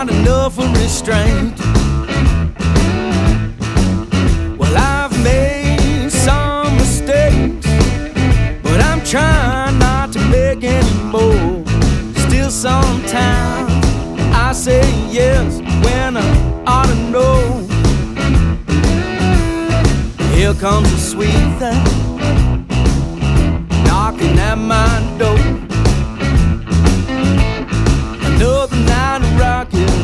Not enough of restraint. Well, I've made some mistakes, but I'm trying not to make any more. Still sometimes I say yes when I ought to know. Here comes a sweet thing knocking at my door.